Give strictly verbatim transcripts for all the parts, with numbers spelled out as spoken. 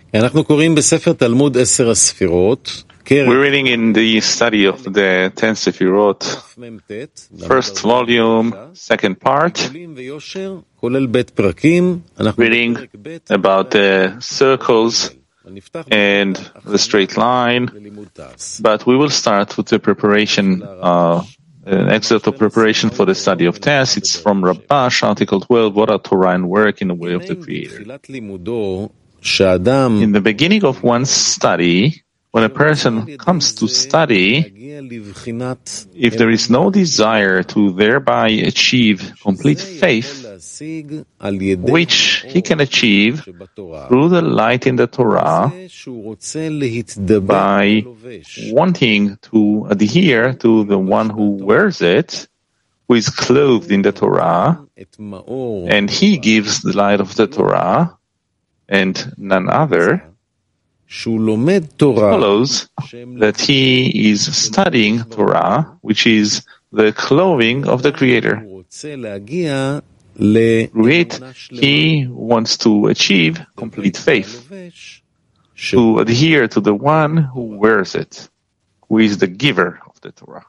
אנחנו קוראים בספר תלמוד עשר הספירות. We're reading in the study of the ten Sefirot, first volume, second part, reading about the circles and the straight line, but we will start with the preparation, uh, an excerpt of preparation for the study of Tess. It's from Rabash, Article twelve, What are Torah and Work in the Way of the Creator. In the beginning of one's study, when a person comes to study, if there is no desire to thereby achieve complete faith, which he can achieve through the light in the Torah, by wanting to adhere to the one who wears it, who is clothed in the Torah, and he gives the light of the Torah, and none other, follows that he is studying Torah, which is the clothing of the Creator. Through it, he wants to achieve complete faith, to adhere to the one who wears it, who is the giver of the Torah.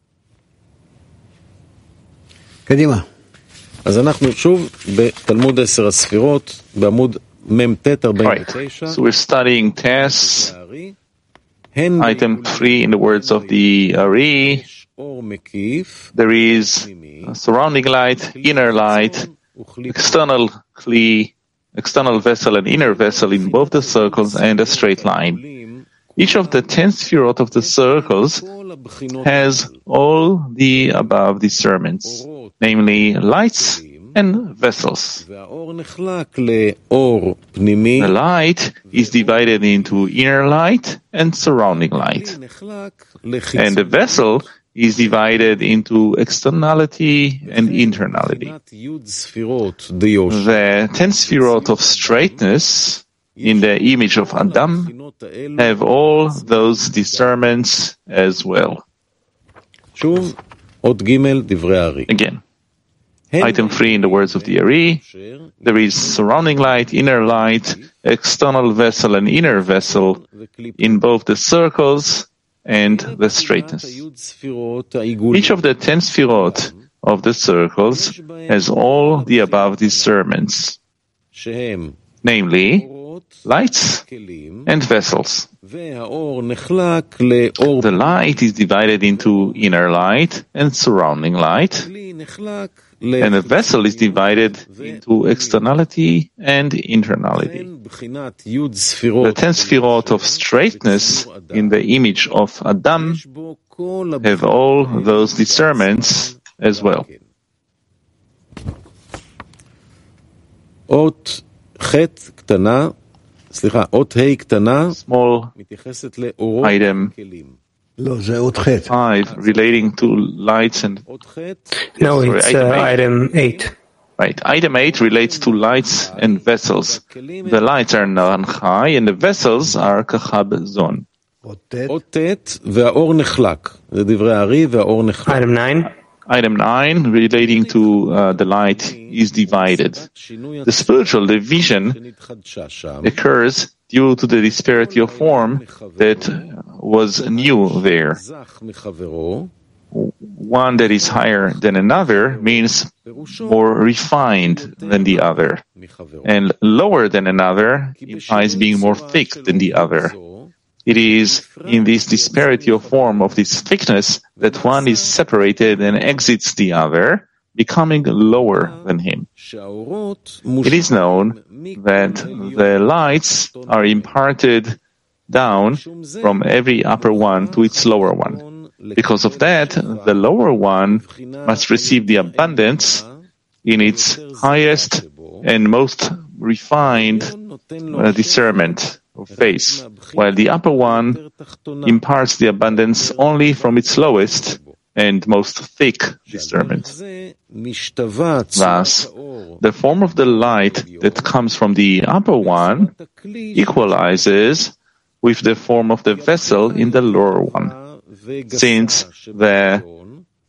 קדימה. אז אנחנו שוב בתלמוד עשר הספירות, בעמוד Right. So we're studying Tess, item three in the words of the Ari. There is a surrounding light, inner light, external kli, external vessel and inner vessel in both the circles and a straight line. Each of the ten sefirot of the circles has all the above discernments, namely lights and vessels. The light is divided into inner light and surrounding light. And the vessel is divided into externality and internality. The ten sefirot of straightness in the image of Adam have all those discernments as well. Again. Item three in the words of the Ari, there is surrounding light, inner light, external vessel and inner vessel in both the circles and the straightness. Each of the ten sefirot of the circles has all the above discernments, namely lights and vessels. The light is divided into inner light and surrounding light, and the vessel is divided into externality and internality. The ten sefirot of straightness in the image of Adam have all those discernments as well. Small item five relating to lights and... No, it's sorry, item, uh, eight. item eight. Right. Item eight relates to lights and vessels. The lights are Naranchai and the vessels are Kachab Zon. Item nine. Item nine relating to uh, the light is divided. The spiritual division occurs due to the disparity of form that was new there. One that is higher than another means more refined than the other, and lower than another implies being more thick than the other. It is in this disparity of form of this thickness that one is separated and exits the other, becoming lower than him. It is known that the lights are imparted down from every upper one to its lower one. Because of that, the lower one must receive the abundance in its highest and most refined uh, discernment of face, while the upper one imparts the abundance only from its lowest and most thick discernment. Thus, the form of the light that comes from the upper one equalizes with the form of the vessel in the lower one, since the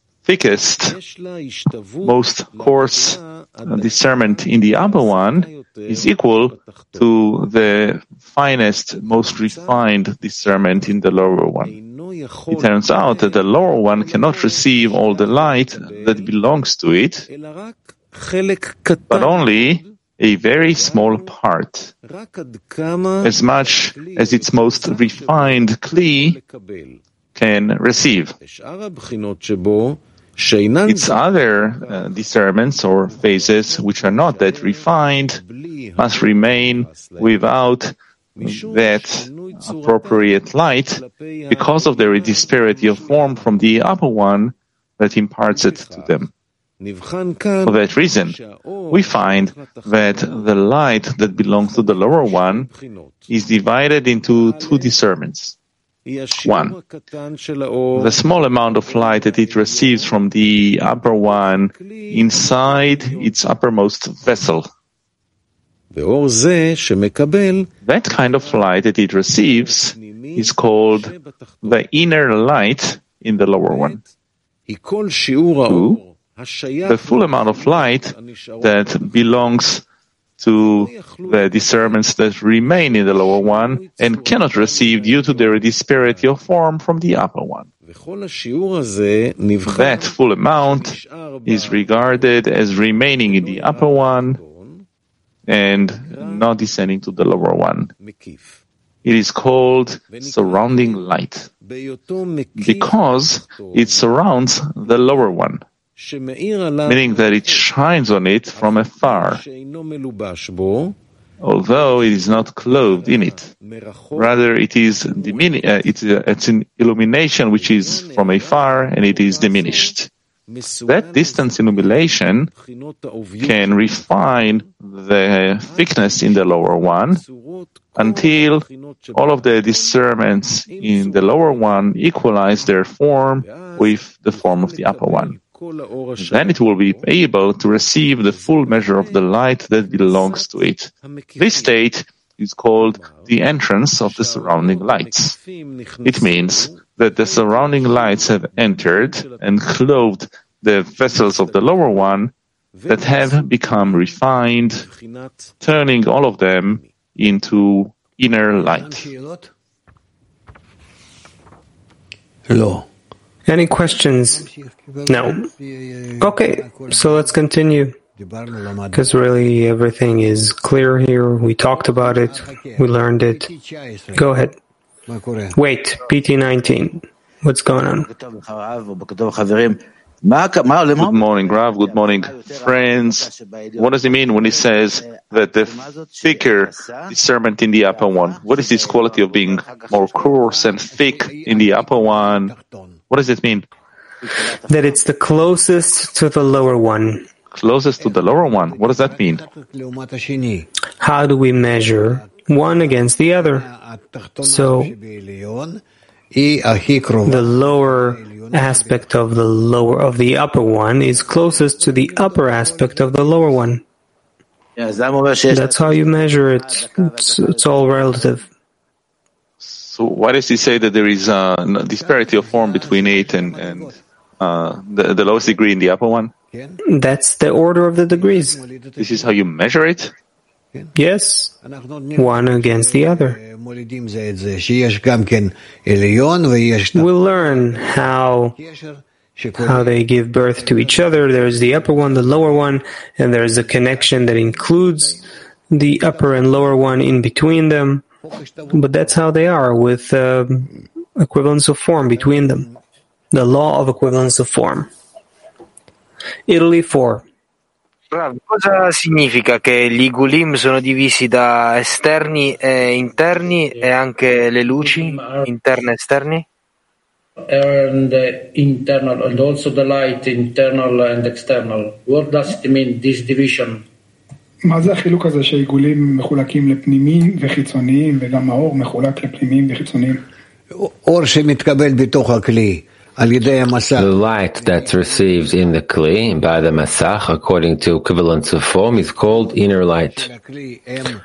thickest, most coarse discernment in the upper one is equal to the finest, most refined discernment in the lower one. It turns out that the lower one cannot receive all the light that belongs to it, but only a very small part, as much as its most refined kli can receive. Its other uh, discernments or phases, which are not that refined, must remain without that appropriate light because of their disparity of form from the upper one that imparts it to them. For that reason, we find that the light that belongs to the lower one is divided into two discernments. One, the small amount of light that it receives from the upper one inside its uppermost vessel. That kind of light that it receives is called the inner light in the lower one. Two, the full amount of light that belongs to the discernments that remain in the lower one and cannot receive due to their disparity of form from the upper one. That full amount is regarded as remaining in the upper one and not descending to the lower one. It is called surrounding light because it surrounds the lower one, meaning that it shines on it from afar, although it is not clothed in it. Rather, it is dimini- uh, it's, uh, it's an illumination which is from afar and it is diminished. That distance illumination can refine the thickness in the lower one until all of the discernments in the lower one equalize their form with the form of the upper one. Then it will be able to receive the full measure of the light that belongs to it. This state is called the entrance of the surrounding lights. It means that the surrounding lights have entered and clothed the vessels of the lower one that have become refined, turning all of them into inner light. Hello. Any questions? No. Okay, so let's continue. Because really everything is clear here. We talked about it. We learned it. Go ahead. Wait, P T nineteen. What's going on? Good morning, Rav. Good morning, friends. What does it mean when he says that the thicker discernment in the upper one? What is this quality of being more coarse and thick in the upper one? What does it mean? That it's the closest to the lower one. Closest to the lower one? What does that mean? How do we measure one against the other? So, the lower aspect of the lower of the upper one is closest to the upper aspect of the lower one. That's how you measure it. It's, it's all relative. So why does he say that there is a disparity of form between it and, and uh, the, the lowest degree in the upper one? That's the order of the degrees. This is how you measure it? Yes, one against the other. We'll learn how how they give birth to each other. There's the upper one, the lower one, and there's a connection that includes the upper and lower one in between them. But that's how they are, with uh, equivalence of form between them. The law of equivalence of form. Italy four. Cosa significa che gli gulim sono divisi da esterni e interni e anche le luci interne e esterni? And uh, internal and also the light internal and external. What does it mean, this division? מה זה החילוק הזה שעיגולים מחולקים לפנימיים וחיצוניים וגם האור מחולק לפנימיים וחיצוניים? אור שמתקבל בתוך הכלי. The light that's received in the kli by the masach, according to equivalence of form, is called inner light.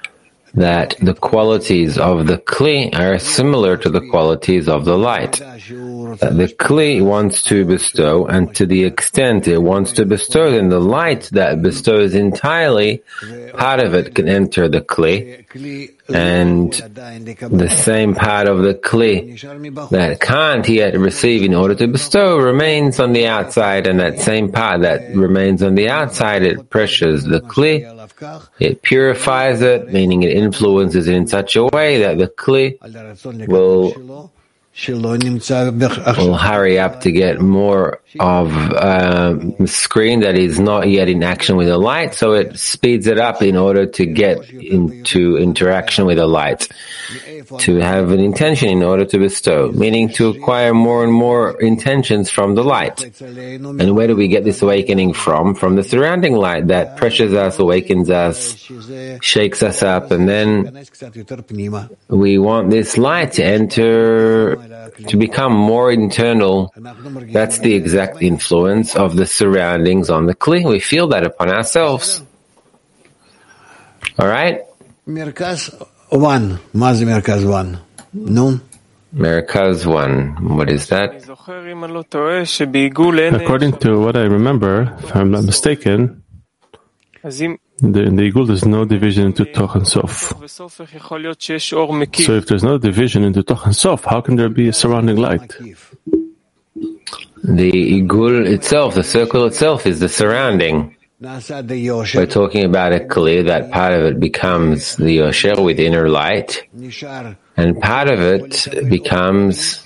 that the qualities of the Kli are similar to the qualities of the light. That the Kli wants to bestow, and to the extent it wants to bestow, then the light that bestows entirely, part of it can enter the Kli, and the same part of the Kli that can't yet receive in order to bestow remains on the outside, and that same part that remains on the outside, it pressures the Kli, it purifies it, meaning it influences it in such a way that the Kli will will hurry up to get more of a screen that is not yet in action with the light, so it speeds it up in order to get into interaction with the light, to have an intention in order to bestow, meaning to acquire more and more intentions from the light. And where do we get this awakening from? From the surrounding light that pressures us, awakens us, shakes us up, and then we want this light to enter, to become more internal. That's the exact influence of the surroundings on the Kli. We feel that upon ourselves. All right? Merkaz one. Mazi Merkaz one. Nun. Merkaz one. What is that? According to what I remember, if I'm not mistaken, the, in the Igul there's no division into Toch and Sof. So if there's no division into Toch and Sof, how can there be a surrounding light? The Igul itself, the circle itself, is the surrounding. We're talking about a Kli, that part of it becomes the Yosher with inner light, and part of it becomes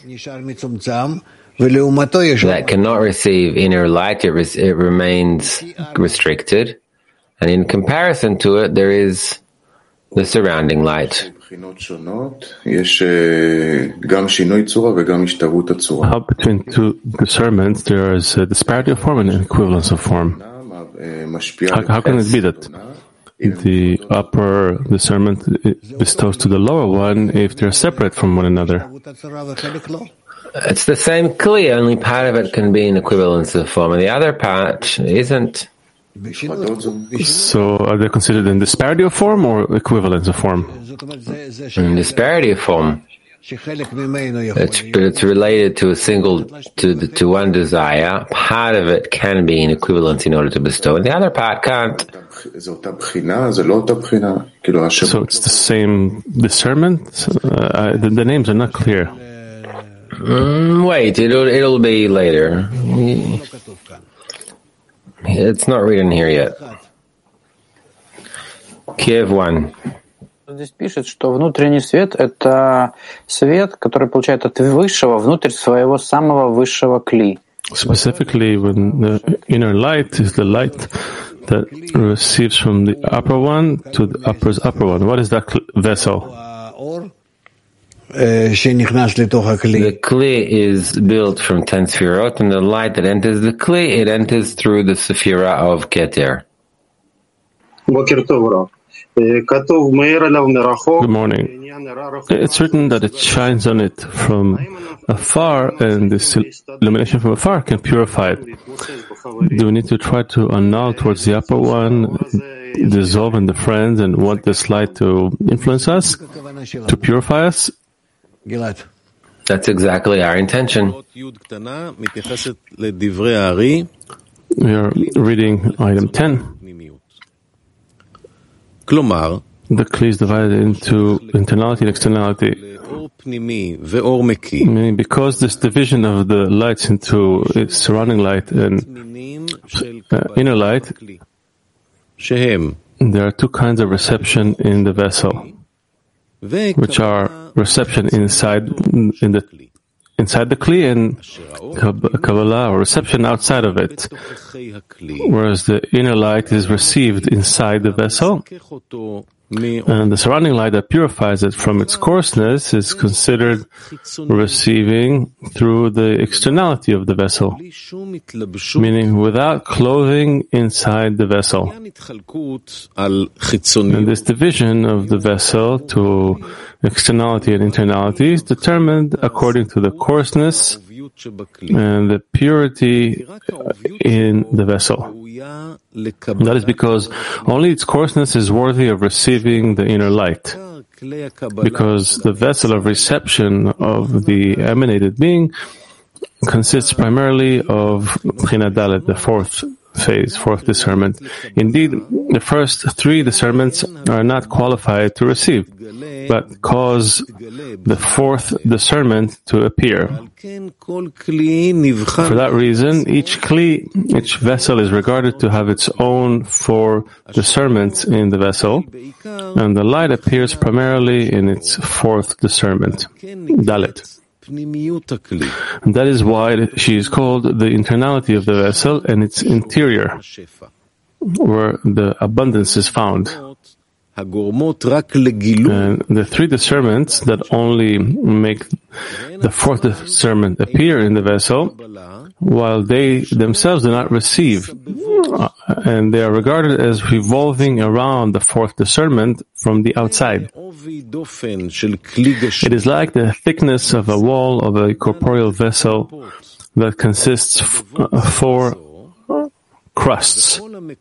that cannot receive inner light, it, re- it remains restricted. And in comparison to it, there is the surrounding light. How between two discernments there is a disparity of form and an equivalence of form? How, how can it be that the upper discernment bestows to the lower one if they're separate from one another? It's the same Kli, only part of it can be in equivalence of form, and the other part isn't. So are they considered in disparity of form or equivalence of form? In disparity of form. It's, but it's related to a single, to the, to one desire. Part of it can be in equivalence in order to bestow, and the other part can't. So it's the same discernment? Uh, the, the names are not clear. Mm, wait, it'll, it'll be later. It's not written here yet. Kiev one. Здесь пишет, что внутренний свет — это свет, который получает от высшего внутрь своего самого высшего кли. Specifically, when the inner light is the light that receives from the upper one to the upper's upper one. What is that vessel? The Kli is built from ten Sefirot, and the light that enters the Kli, it enters through the Sefirah of Keter. Good morning. It's written that it shines on it from afar, and this illumination from afar can purify it. Do we need to try to annul towards the upper one, dissolve in the friends, and want this light to influence us, to purify us? That's exactly our intention. We are reading item ten. The Kli is divided into internality and externality. Meaning, because this division of the lights into its surrounding light and uh, inner light, there are two kinds of reception in the vessel, which are reception inside in the inside the Kli and Kabbalah, or reception outside of it, whereas the inner light is received inside the vessel, and the surrounding light that purifies it from its coarseness is considered receiving through the externality of the vessel, meaning without clothing inside the vessel. And this division of the vessel to externality and internality is determined according to the coarseness and the purity in the vessel. That is because only its coarseness is worthy of receiving the inner light, because the vessel of reception of the emanated being consists primarily of Bchina Dalet, the fourth phase, fourth discernment. Indeed, the first three discernments are not qualified to receive, but cause the fourth discernment to appear. For that reason, each kli, each vessel is regarded to have its own four discernments in the vessel, and the light appears primarily in its fourth discernment, Dalet. And that is why she is called the internality of the vessel and its interior, where the abundance is found. And the three discernments that only make the fourth discernment appear in the vessel, while they themselves do not receive, and they are regarded as revolving around the fourth discernment from the outside. It is like the thickness of a wall of a corporeal vessel that consists of four crusts,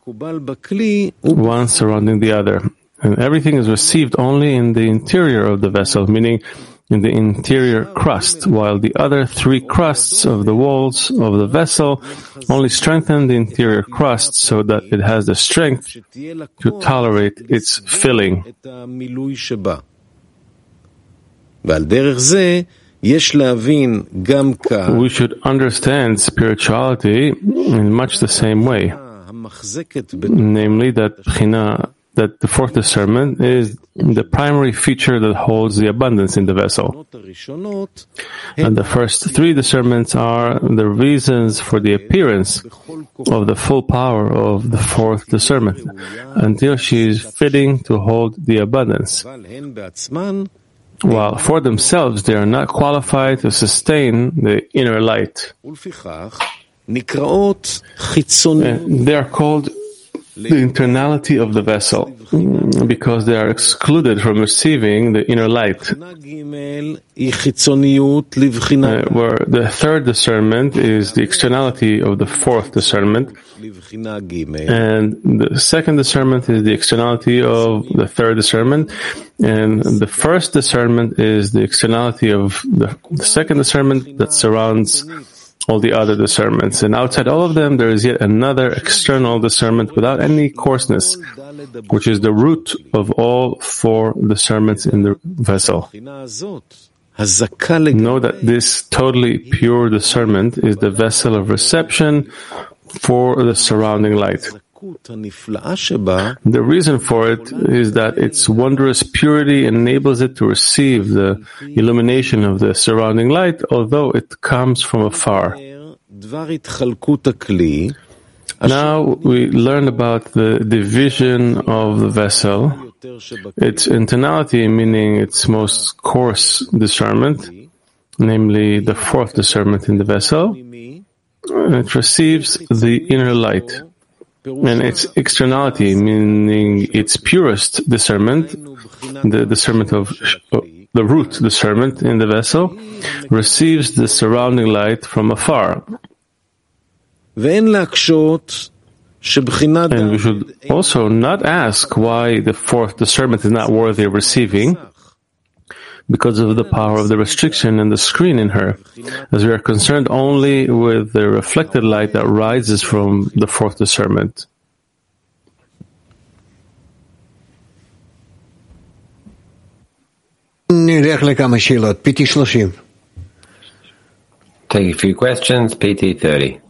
one surrounding the other. And everything is received only in the interior of the vessel, meaning in the interior crust, while the other three crusts of the walls of the vessel only strengthen the interior crust so that it has the strength to tolerate its filling. We should understand spirituality in much the same way, namely that Bchina, that the fourth discernment is the primary feature that holds the abundance in the vessel. And the first three discernments are the reasons for the appearance of the full power of the fourth discernment, until she is fitting to hold the abundance. While for themselves they are not qualified to sustain the inner light. And they are called the internality of the vessel, because they are excluded from receiving the inner light. Uh, where the third discernment is the externality of the fourth discernment, and the second discernment is the externality of the third discernment, and the first discernment is the externality of the, the second discernment that surrounds all the other discernments. And outside all of them, there is yet another external discernment without any coarseness, which is the root of all four discernments in the vessel. Know that this totally pure discernment is the vessel of reception for the surrounding light. The reason for it is that its wondrous purity enables it to receive the illumination of the surrounding light, although it comes from afar. Now we learn about the division of the vessel, its internality, meaning its most coarse discernment, namely the fourth discernment in the vessel. It receives the inner light. And its externality, meaning its purest discernment, the discernment of uh, the root discernment in the vessel, receives the surrounding light from afar. And we should also not ask why the fourth discernment is not worthy of receiving, because of the power of the restriction and the screen in her, as we are concerned only with the reflected light that rises from the fourth discernment. Take a few questions, P T thirty.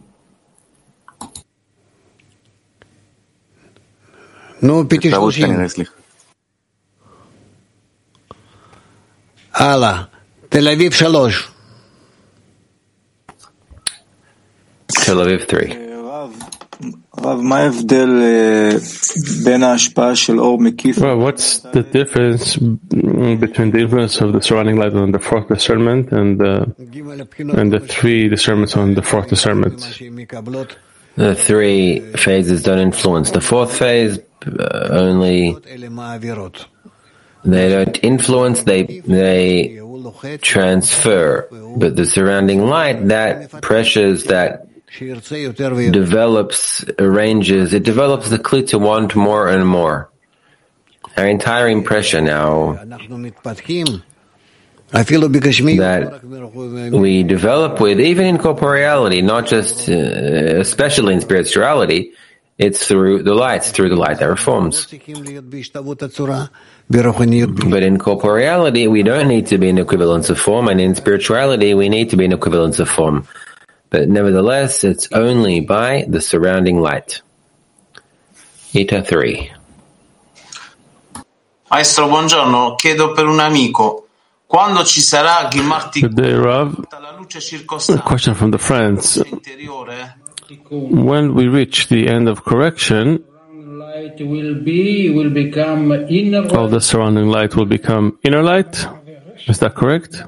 No, P T thirty. הלאה, תל אביב שלוש. Tel Aviv three. Well, what's the difference between the influence of the surrounding light on the fourth discernment and the, and the three discernments on the fourth discernment? The three phases don't influence. The fourth phase uh, only... They don't influence, they they transfer, but the surrounding light, that pressures, that develops, arranges, it develops the Kli to want more and more. Our entire impression now that we develop with, even in corporeality, not just, uh, especially in spirituality, it's through the light, through the light that reforms. But in corporeality, we don't need to be in equivalence of form, and in spirituality, we need to be in equivalence of form. But nevertheless, it's only by the surrounding light. Ita three. Maestro, buongiorno. Chiedo per un amico. Quando ci sarà Good day, Rav. A question from the friends. When we reach the end of correction, light will be will become inner light. All the surrounding light will become inner light. Is that correct?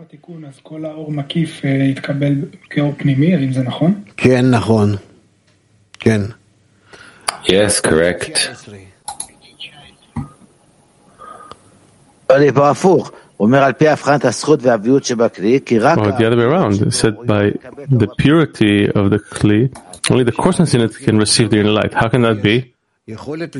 Yes, correct. Or the other way around, it said by the purity of the Kli, only the coarseness in it can receive the inner light. How can that be? The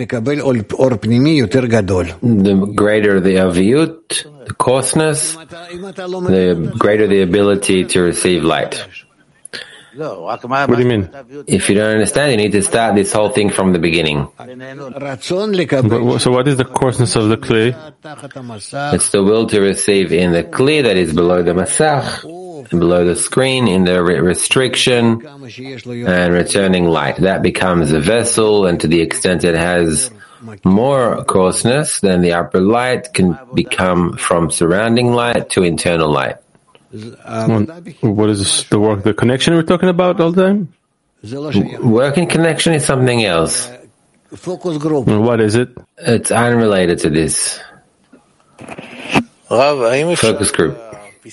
greater the aviyut, the coarseness, the greater the ability to receive light. What do you mean? If you don't understand, you need to start this whole thing from the beginning. But, so what is the coarseness of the Kli? It's the will to receive in the Kli that is below the Masach, below the screen, in the re- restriction and returning light. That becomes a vessel, and to the extent it has more coarseness, then the upper light can become from surrounding light to internal light. What is this, the work, the connection we're talking about all the time? Working connection is something else. What is it? It's unrelated to this. Focus group. In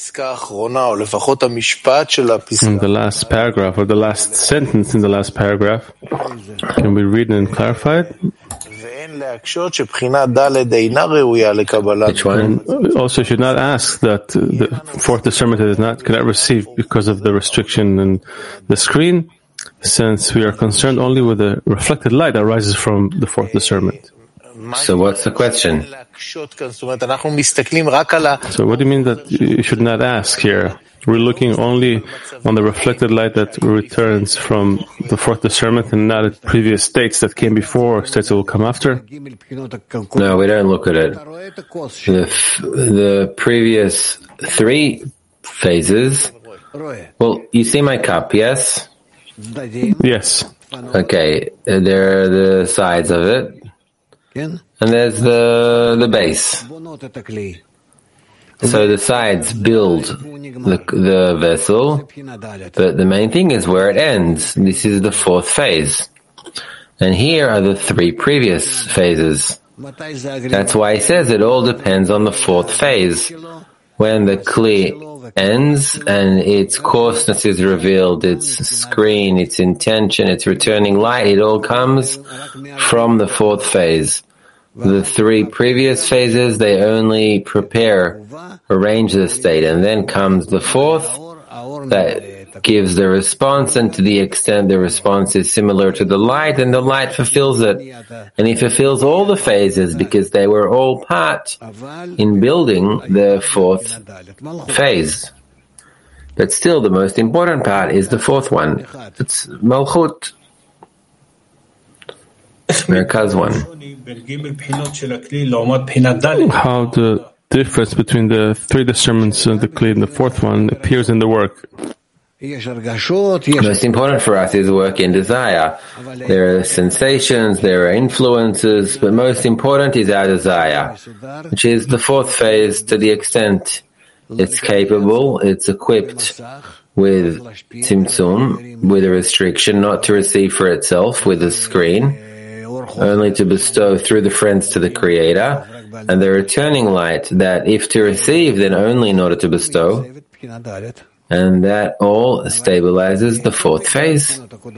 the last paragraph, or the last sentence in the last paragraph, can we read and clarify it? Which one? And also, should not ask that the fourth discernment is not cannot receive because of the restriction in the screen, since we are concerned only with the reflected light that arises from the fourth discernment. So what's the question? So what do you mean that you should not ask here? We're looking only on the reflected light that returns from the fourth discernment and not at previous states that came before or states that will come after? No, we don't look at it. The, the previous three phases, well, you see my cup, yes? Yes. Okay, there are the sides of it. And there's the the base. So the sides build the, the vessel, but the main thing is where it ends. This is the fourth phase. And here are the three previous phases. That's why he says it all depends on the fourth phase. When the Kli ends and its coarseness is revealed, its screen, its intention, its returning light, it all comes from the fourth phase. The three previous phases, they only prepare, arrange the state, and then comes the fourth that gives the response, and to the extent the response is similar to the light, and the light fulfills it. And it fulfills all the phases because they were all part in building the fourth phase. But still, the most important part is the fourth one. It's Malchut. Merkaz one. How the difference between the three discernments of the Kli and the fourth one appears in the work. Most important for us is work in desire. There are sensations, there are influences, but most important is our desire, which is the fourth phase. To the extent it's capable, it's equipped with tzimtzum, with a restriction not to receive for itself, with a screen, only to bestow through the friends to the Creator, and the returning light that if to receive, then only in order to bestow, and that all stabilizes the fourth phase.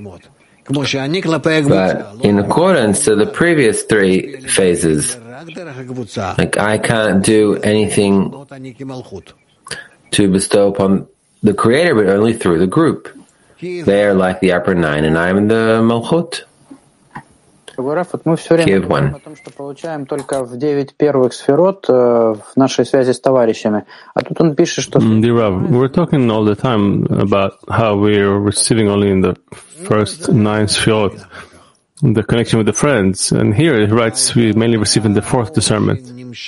But in accordance to the previous three phases, like I can't do anything to bestow upon the Creator, but only through the group. They are like the upper nine, and I am the Malchut. Вот мы все время говорим о том, что получаем только в девять первых сферот в нашей связи с товарищами. А тут он пишет, что... Dear Rav, we're talking all the time about how we're receiving only in the first nine sfirot, the connection with the friends. And here he writes we mainly receive in the fourth discernment.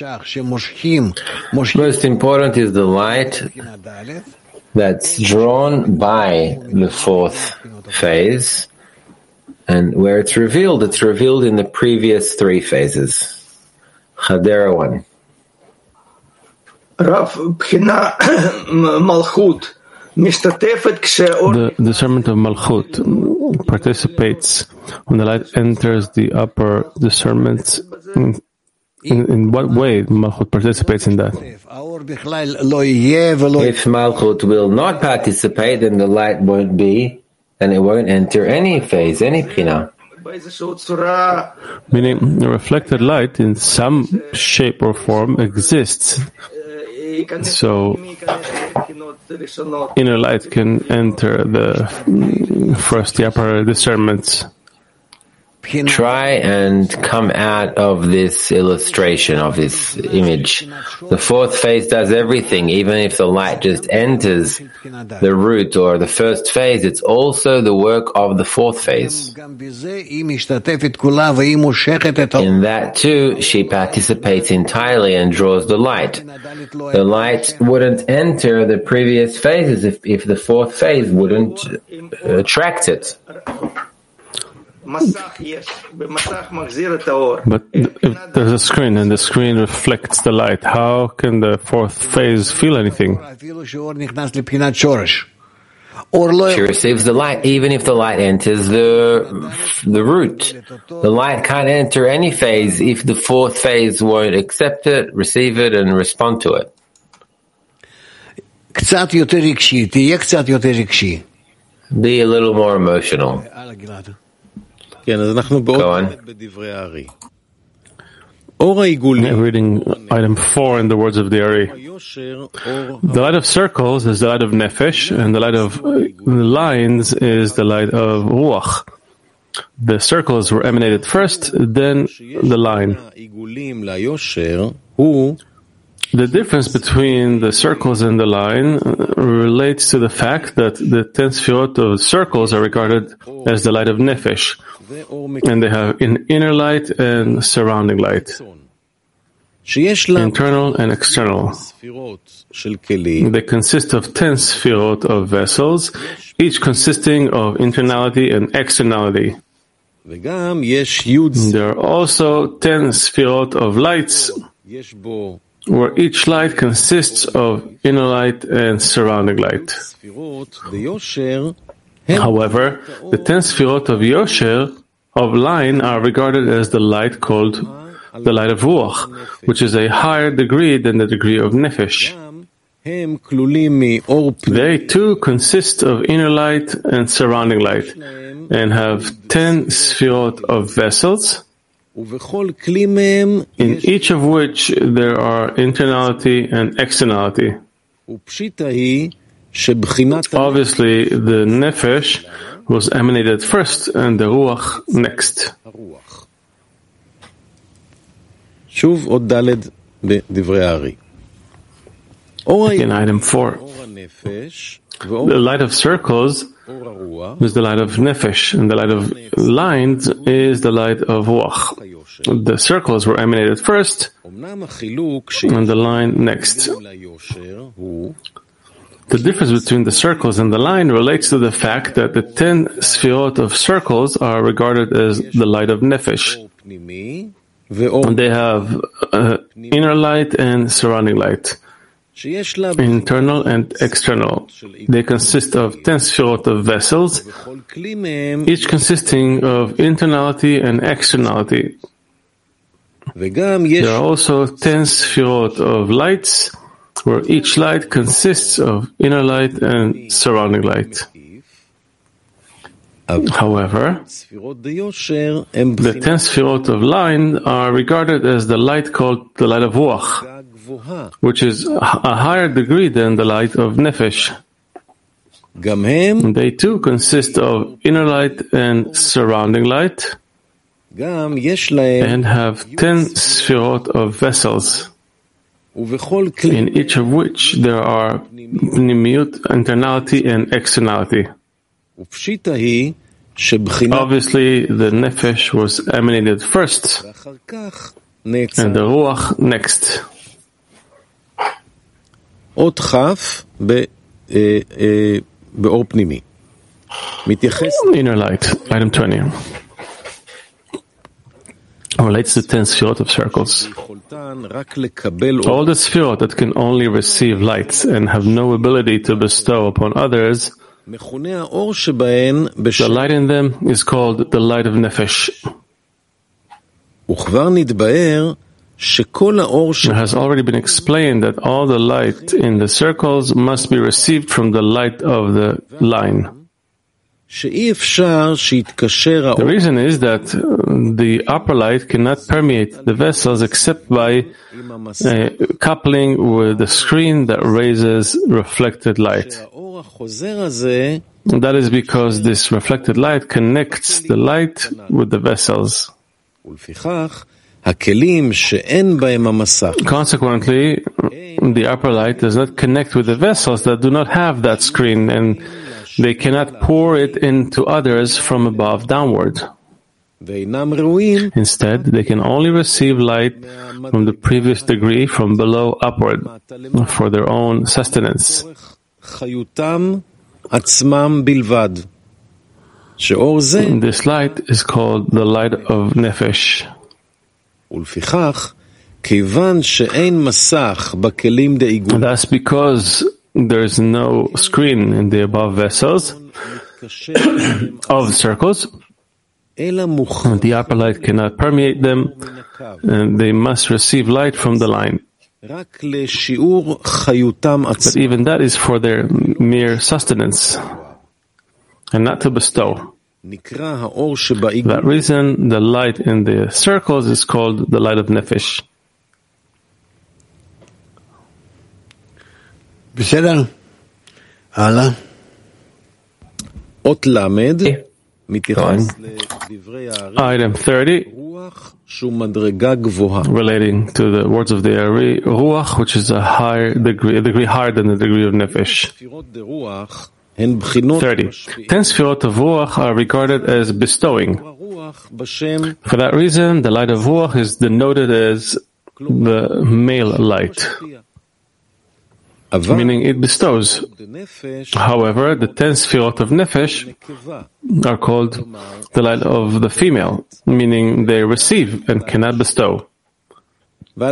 Most important is the light that's drawn by the fourth phase. And where it's revealed, it's revealed in the previous three phases. Chadera one. Rav, Bchina Malchut. The discernment of Malchut participates when the light enters the upper discernment. In, in, in what way Malchut participates in that? If Malchut will not participate, then the light won't be, and it won't enter any phase, any Bchina. Meaning, the reflected light in some shape or form exists. So, inner light can enter the first, the upper discernments. Try and come out of this illustration, of this image. The fourth phase does everything. Even if the light just enters the root or the first phase, it's also the work of the fourth phase. In that too, she participates entirely and draws the light. The light wouldn't enter the previous phases if, if the fourth phase wouldn't attract it. But if there's a screen and the screen reflects the light, how can the fourth phase feel anything? She receives the light even if the light enters the the root. The light can't enter any phase if the fourth phase won't accept it, receive it, and respond to it. Be a little more emotional. Go on. Reading item four in the words of the Ari. The light of circles is the light of Nefesh, and the light of lines is the light of Ruach. The circles were emanated first, then the line. The difference between the circles and the line relates to the fact that the ten sfirot of circles are regarded as the light of Nefesh, and they have an inner light and surrounding light, internal and external. They consist of ten sfirot of vessels, each consisting of internality and externality. There are also ten sfirot of lights, where each light consists of inner light and surrounding light. However, the ten sfirot of Yosher, of line, are regarded as the light called the light of Ruach, which is a higher degree than the degree of Nefesh. They too consist of inner light and surrounding light, and have ten sfirot of vessels, in each of which there are internality and externality. Obviously, the Nefesh was emanated first and the Ruach next. Again, item four. The light of circles is the light of Nefesh, and the light of lines is the light of Ruach. The circles were emanated first, and the line next. The difference between the circles and the line relates to the fact that the ten sfirot of circles are regarded as the light of Nefesh. And they have uh, inner light and surrounding light, internal and external. They consist of ten sfirot of vessels, each consisting of internality and externality. There are also ten sfirot of lights, where each light consists of inner light and surrounding light. However, the ten sfirot of line are regarded as the light called the light of Ruach, which is a higher degree than the light of Nefesh. They too consist of inner light and surrounding light, and have ten sfirot of vessels, in each of which there are pnimiut, internality, and externality. Obviously, the nefesh was emanated first, and the ruach next. אות כ' באור פנימי. Inner light, item twenty. Relates to ten sfirot of circles. All the sfirot that can only receive lights and have no ability to bestow upon others, the light in them is called the light of nefesh. It has already been explained that all the light in the circles must be received from the light of the line. The reason is that the upper light cannot permeate the vessels except by uh, coupling with the screen that raises reflected light. That is because this reflected light connects the light with the vessels. Consequently, the upper light does not connect with the vessels that do not have that screen, and they cannot pour it into others from above downward. Instead, they can only receive light from the previous degree from below upward for their own sustenance. This light is called the light of nefesh. Thus, because there is no screen in the above vessels of circles, the upper light cannot permeate them, and they must receive light from the line. But even that is for their mere sustenance, and not to bestow. For that reason, the light in the circles is called the light of nefesh. בסדר? הלאה. אות למד מתייחס לדברי הארי. Item thirty, relating to the words of the Ari, Ruach, which is a higher degree, a degree higher than the degree of Nefesh. thirty. Ten sfirot of Ruach are regarded as bestowing. For that reason, the light of Ruach is denoted as the male light, meaning it bestows. However, the ten sfirot of Nefesh are called the light of the female, meaning they receive and cannot bestow. For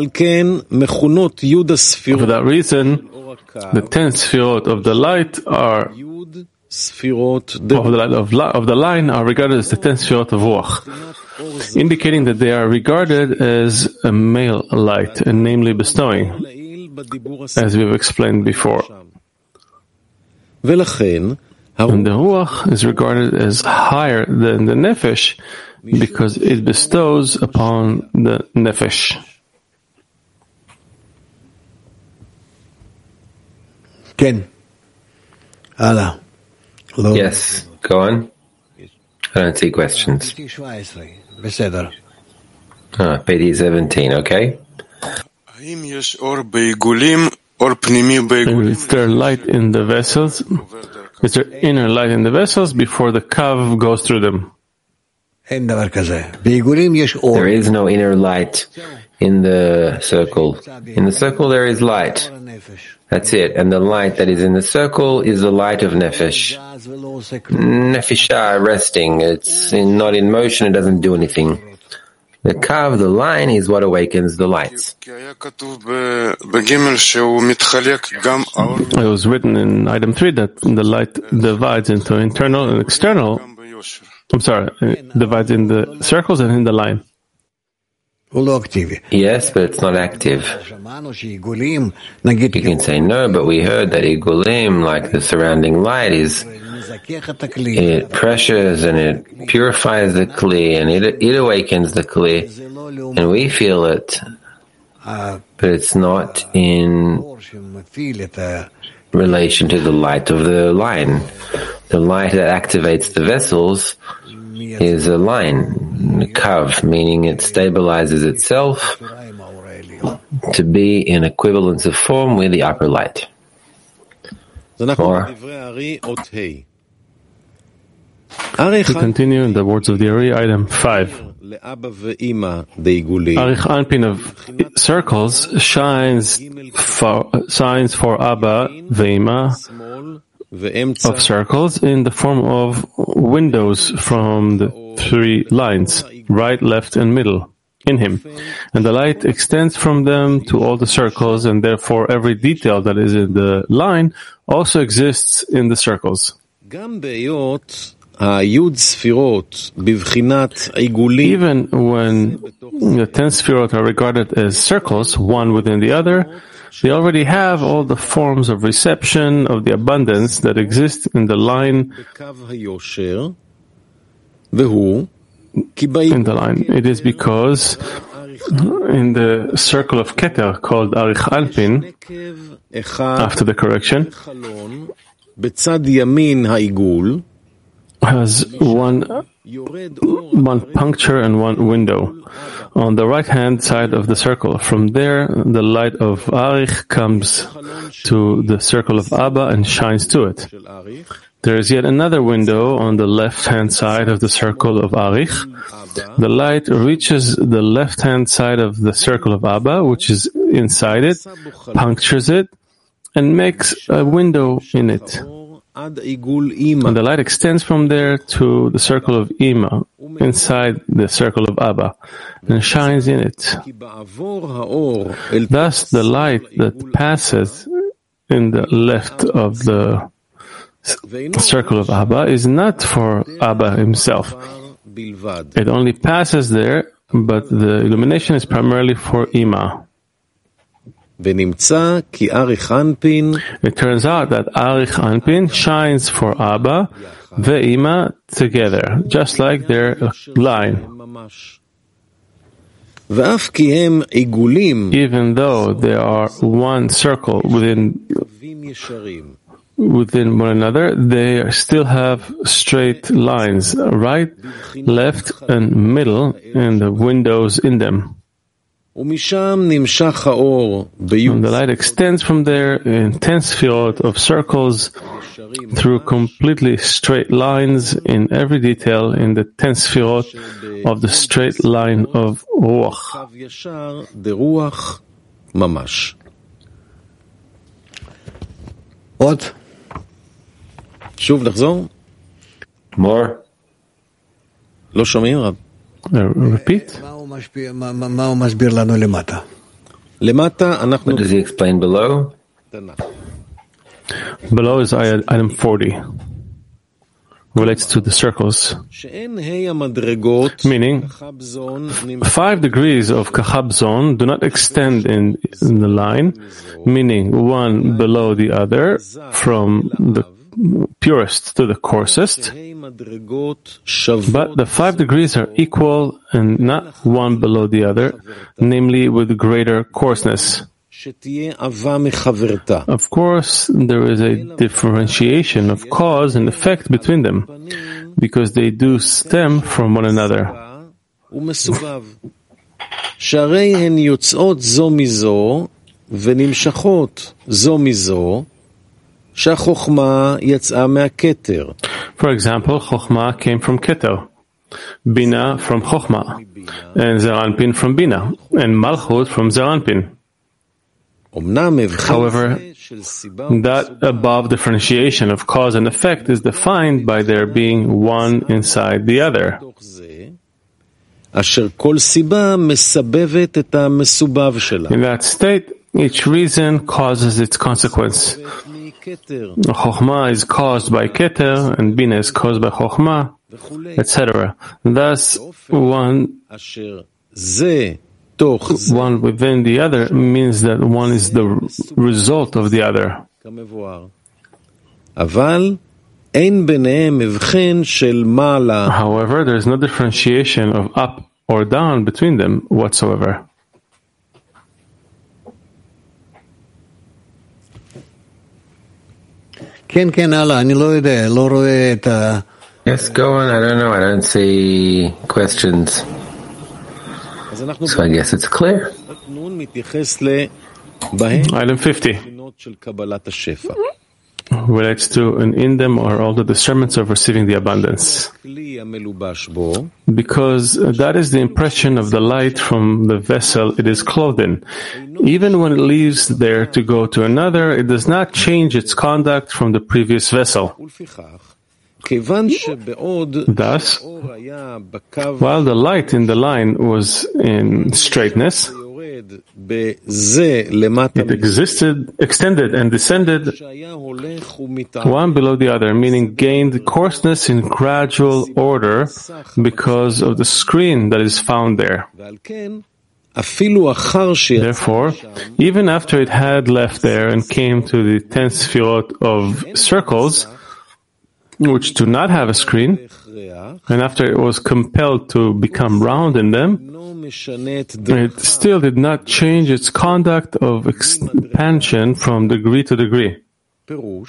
that reason, the ten sfirot of the light are of the light of, of the line are regarded as the ten sfirot of Ruach, indicating that they are regarded as a male light, and namely bestowing, as we've explained before. And the Ruach is regarded as higher than the Nefesh because it bestows upon the Nefesh. Ken. Ala. Yes, go on. I don't see questions. Ah, page seventeen, okay. Is there light in the vessels? Is there inner light in the vessels before the kav goes through them? There is no inner light in the circle. In the circle there is light. That's it. And the light that is in the circle is the light of nefesh. Nefisha, resting. It's in, not in motion, it doesn't do anything. The kav, the line, is what awakens the lights. It was written in item three that the light divides into internal and external. I'm sorry, it divides in the circles and in the line. Yes, but it's not active. You can say no, but we heard that igulim, like the surrounding light, is It pressures and it purifies the Kli, and it, it awakens the Kli, and we feel it, but it's not in relation to the light of the line. The light that activates the vessels is a line, a kav, meaning it stabilizes itself to be in equivalence of form with the upper light. Or, we continue in the words of the Ari, item five. Arich Anpin of circles shines for, signs for Abba Ve'ima of circles in the form of windows from the three lines, right, left, and middle, in him. And the light extends from them to all the circles, and therefore every detail that is in the line also exists in the circles. Even when the ten sfirot are regarded as circles, one within the other, they already have all the forms of reception of the abundance that exist in the line. In the line, it is because in the circle of Keter called Arich Anpin, after the correction, has one one puncture and one window on the right-hand side of the circle. From there, the light of Arich comes to the circle of Abba and shines to it. There is yet another window on the left-hand side of the circle of Arich. The light reaches the left-hand side of the circle of Abba, which is inside it, punctures it, and makes a window in it. And the light extends from there to the circle of Ima, inside the circle of Abba, and shines in it. Thus, the light that passes in the left of the circle of Abba is not for Abba himself. It only passes there, but the illumination is primarily for Ima. It turns out that Arich Anpin shines for Abba ve'Ima together, just like their line. Even though they are one circle within within one another, they still have straight lines, right, left, and middle, and the windows in them. And the light extends from there in ten sfirot of circles through completely straight lines in every detail in the ten sfirot of the straight line of Ruach. What? More? לא שומעים, רב? Repeat. מה הוא מסביר לנו למטה? למטה אנחנו... What does he explain below? Below is item forty. Relates to the circles. Meaning, five degrees of Kachabzon do not extend in, in the line, meaning one below the other, from the purest to the coarsest, but the five degrees are equal and not one below the other, namely with greater coarseness. Of course, there is a differentiation of cause and effect between them, because they do stem from one another. For example, Chokhmah came from Keter, Bina from Chokhmah, and Zeir Anpin from Bina, and Malchut from Zeir Anpin. However, that above differentiation of cause and effect is defined by their being one inside the other. In that state, each reason causes its consequence. Chokhmah is caused by Keter, and Bina is caused by Chokhmah, et cetera. Thus, one, one within the other means that one is the result of the other. However, there is no differentiation of up or down between them whatsoever. Yes, go on. I don't know. I don't see questions. So I guess it's clear. Item fifty relates to an in them or all the discernments of receiving the abundance. Because that is the impression of the light from the vessel it is clothed in. Even when it leaves there to go to another, it does not change its conduct from the previous vessel. Thus, while the light in the line was in straightness, it existed, extended and descended one below the other, meaning gained coarseness in gradual order because of the screen that is found there. Therefore, even after it had left there and came to the ten sefirot of circles, which do not have a screen, and after it was compelled to become round in them, it still did not change its conduct of expansion from degree to degree. For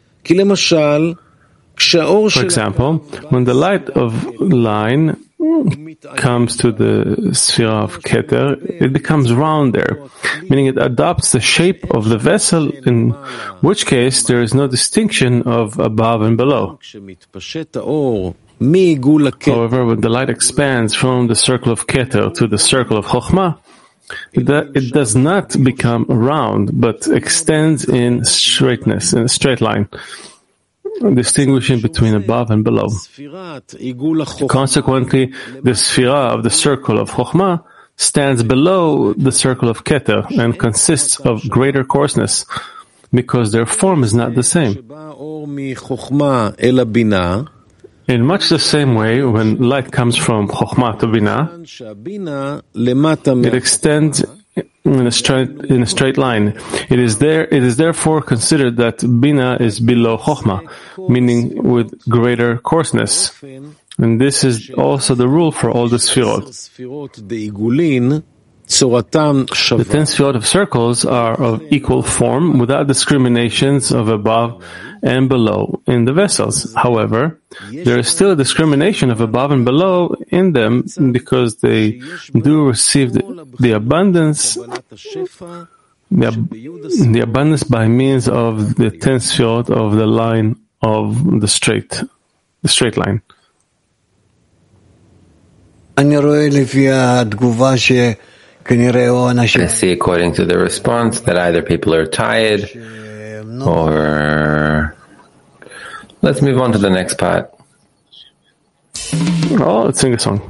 example, when the light of line comes to the Sefirah of Keter, it becomes round there, meaning it adopts the shape of the vessel, in which case there is no distinction of above and below. However, when the light expands from the circle of Keter to the circle of Chokhmah, it does not become round, but extends in straightness, in a straight line, distinguishing between above and below. Consequently, the Sefirah of the circle of Chokhmah stands below the circle of Keter and consists of greater coarseness, because their form is not the same. In much the same way, when light comes from Chokhmah to Binah, it extends in a straight in a straight line. It is there. It is therefore considered that Binah is below Chokhmah, meaning with greater coarseness. And this is also the rule for all the Sefirot. The ten Sefirot of circles are of equal form, without discriminations of above and below in the vessels. However, there is still a discrimination of above and below in them, because they do receive the, the abundance, the, the abundance by means of the ten Sefirot of the line of the straight, the straight line. I see, according to the response, that either people are tired or... Let's move on to the next part. Oh, let's sing a song.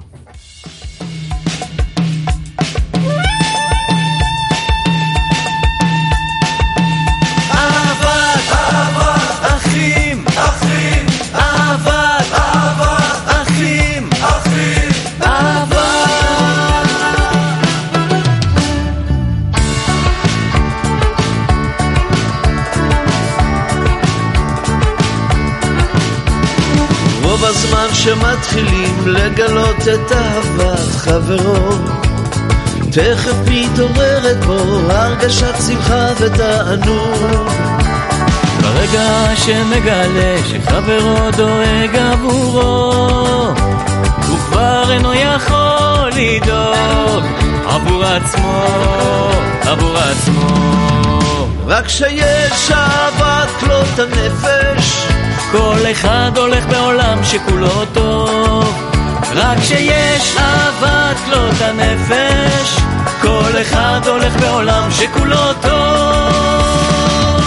בזמן שמתחילים לגלות את אהבת חברו, תכף מתעוררת בו הרגשת שמחה ותענוג. ברגע שמגלה שחברו דואג עבורו, הוא כבר אינו יכול לדאוג עבור עצמו, עבור עצמו. רק שיש אהבת כלות הנפש, כל אחד הולך בעולם שכולו טוב. רק שיש אהבת כלות הנפש, כל אחד הולך בעולם שכולו טוב.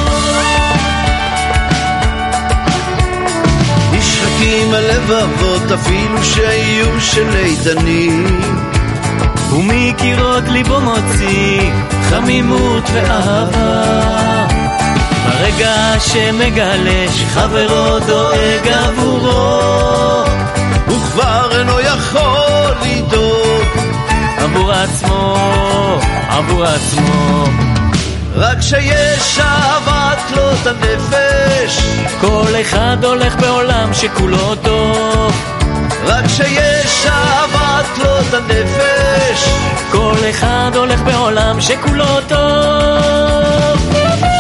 נשחקים הלבבות אפילו שיהיו של איתנים, ומקירות ליבו מוציא חמימות ואהבה. ברגע שמגלה שחברו דואג עבורו, הוא כבר אינו יכול לדאוג עבור עצמו, עבור עצמו. רק שיש אהבת כלות הנפש, כל אחד הולך בעולם שכולו טוב, רק שיש אהבת לו את הנפש. כל אחד הולך בעולם שכולו טוב.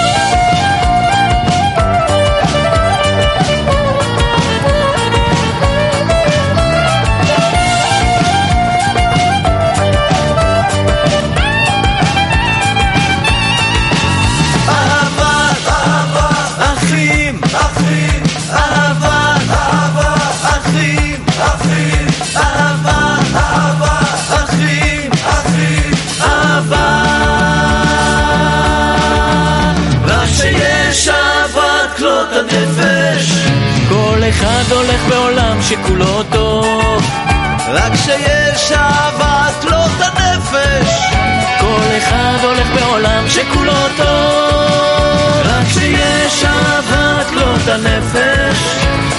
כל אחד הולך בעולם שכולו טוב, רק שיש אהבת לא את הנפש. כל אחד הולך בעולם שכולו טוב, רק שיש אהבת לא את הנפש.